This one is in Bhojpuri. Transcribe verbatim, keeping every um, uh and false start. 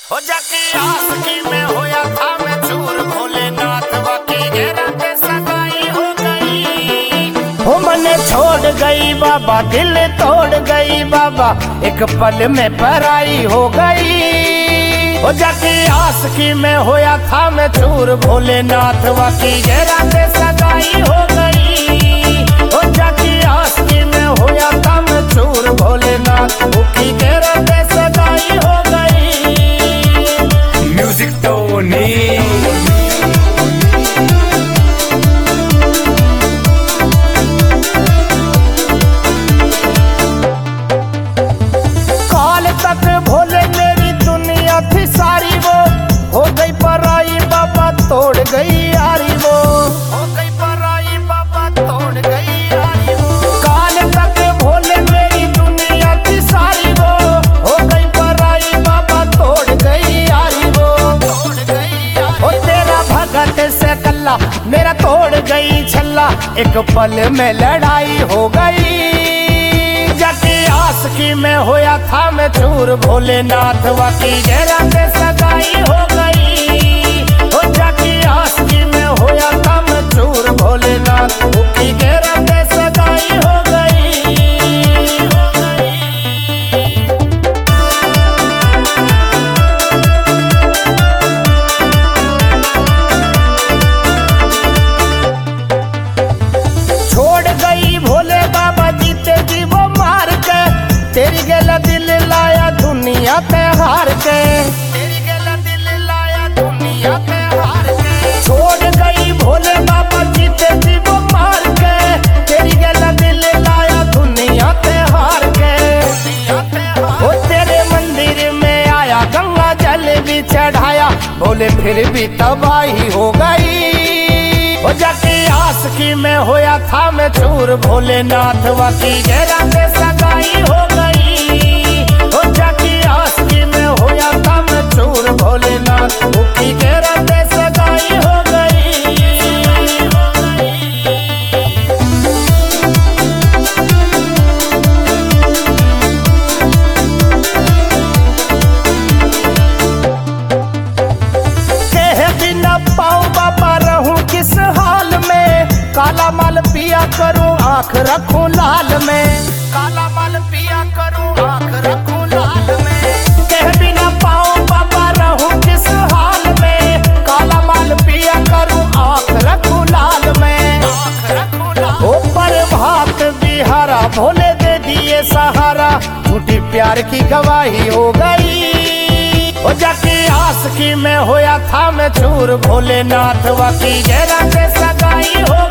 हो जाके आसकी में होया था मैं चूर, भोलेनाथ बाकी घेरा पे सगाई हो गई। हो मने छोड़ गई बाबा, दिल तोड़ गई बाबा, एक पल में पराई हो गई। हो जाके आसकी में होया था मैं चूर, भोलेनाथ बाकी घेरा पे सगाई हो गई। हो जाके आसकी में होया था मैं चूर, भोलेनाथ बाकी घेरा पे सगाई हो गई। म्यूजिक टोनी काल तक भोले मेरी दुनिया थी सारी, वो हो गई पराई बाबा तोड़ गई यारी, वो हो गई पराई बाबा तोड़ गई यारी वो। काल तक भोले मेरी दुनिया थी सारी, वो हो गई पराई बाबा तोड़ गई यारी, वो तोड़ गई यारी ओ तेरा भगत से कल्ला मेरा तोड़ गई छल्ला, एक पल में लड़ाई हो गई। जाके आसकी में होया था मैं चूर, भोलेनाथ बाकी घेरा पे सगाई हो गई। हो जाके आसकी में होया था मैं चूर, भोलेनाथ बाकी घेरा पे सगाई हो गई, हो गई। छोड़ गई भोले बाबा जीते जी वो मार के, तेरी गेला दिल लाया दुनिया पे हार के। तेरी गेला दिल लाया दुनिया पे हार के। छोड़ गई भोले बाबा जीते जी वो मार के, तेरी गेला दिल लाया दुनिया पे हार के। दुनिया पे हार वो तेरे मंदिर में आया, गंगा जल भी चढ़ाया, भोले फिर भी तबाही हो गई। हो जाके आसकी में होया था मैं चूर, भोलेनाथ बाकी घेरा पे सगाई हो गई। हो जाके आसकी में होया था मैं चूर, भोलेनाथ बाकी घेरा पे सगाई हो गई, हो गई। कह भी न पाऊं बाबा रहूं किस हाल में, काला माल पिया करूं आंख रखूं लाल में। काला माल पिया करूं आंख रखूं लाल में। कह भी न पाऊं बाबा रहूं किस हाल में, काला माल पिया करूं आंख रखूं लाल में। आंख रखूं लाल ऊपर भात बिहारा भोले दे दिए सहारा, झूठी प्यार की गवाही हो गई। हो जाके आसकी में होया था मैं चूर, भोलेनाथ बाकी घेरा पे सगाई हो